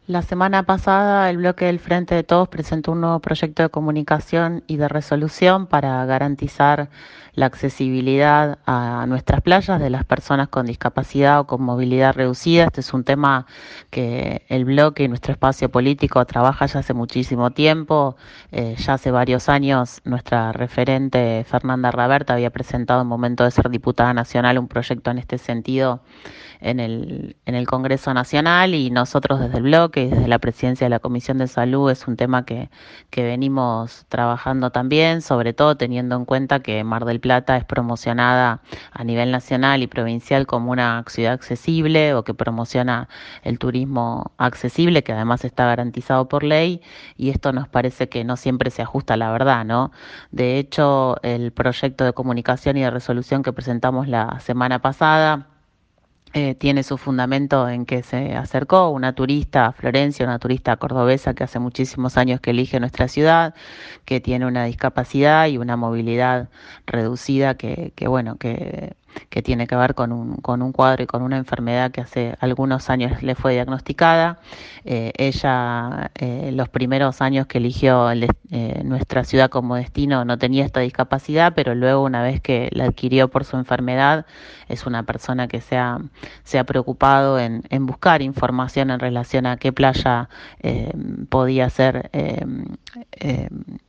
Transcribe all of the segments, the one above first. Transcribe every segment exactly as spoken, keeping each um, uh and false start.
La semana pasada, el bloque del Frente de Todos presentó un nuevo proyecto de comunicación y de resolución para garantizar la accesibilidad a nuestras playas de las personas con discapacidad o con movilidad reducida. Este es un tema que el bloque y nuestro espacio político trabaja ya hace muchísimo tiempo. Eh, ya hace varios años nuestra referente Fernanda Raberta había presentado en momento de ser diputada nacional un proyecto en este sentido en el, en el Congreso Nacional, y nosotros desde el bloque y desde la presidencia de la Comisión de Salud es un tema que, que venimos trabajando también, sobre todo teniendo en cuenta que Mar del Plata es promocionada a nivel nacional y provincial como una ciudad accesible, o que promociona el turismo accesible, que además está garantizado por ley, y esto nos parece que no siempre se ajusta a la verdad, ¿no? De hecho, el proyecto de comunicación y de resolución que presentamos la semana pasada eh, tiene su fundamento en que se acercó una turista a Florencia, una turista cordobesa que hace muchísimos años que elige nuestra ciudad, que tiene una discapacidad y una movilidad reducida que, que bueno, que, que tiene que ver con un, con un cuadro y con una enfermedad que hace algunos años le fue diagnosticada. Eh, ella, eh, los primeros años que eligió el, eh, nuestra ciudad como destino, no tenía esta discapacidad, pero luego, una vez que la adquirió por su enfermedad, es una persona que se ha, se ha preocupado en, en buscar información en relación a qué playa eh, podía ser eh, eh,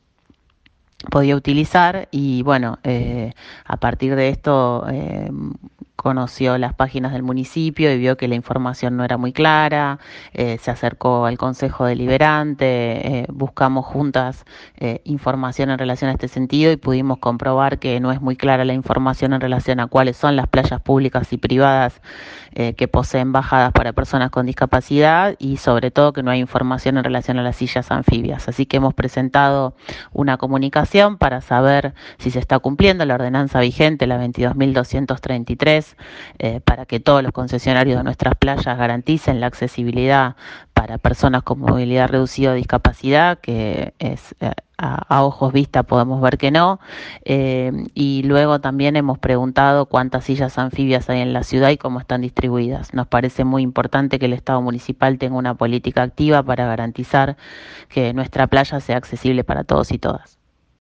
podía utilizar. Y bueno, eh, a partir de esto eh, conoció las páginas del municipio y vio que la información no era muy clara. Eh, se acercó al Consejo Deliberante, eh, buscamos juntas eh, información en relación a este sentido, y pudimos comprobar que no es muy clara la información en relación a cuáles son las playas públicas y privadas eh, que poseen bajadas para personas con discapacidad, y sobre todo que no hay información en relación a las sillas anfibias. Así que hemos presentado una comunicación para saber si se está cumpliendo la ordenanza vigente, la veintidós mil doscientos treinta y tres, eh, para que todos los concesionarios de nuestras playas garanticen la accesibilidad para personas con movilidad reducida o discapacidad, que es eh, a, a ojos vista podemos ver que no. Eh, y luego también hemos preguntado cuántas sillas anfibias hay en la ciudad y cómo están distribuidas. Nos parece muy importante que el Estado municipal tenga una política activa para garantizar que nuestra playa sea accesible para todos y todas.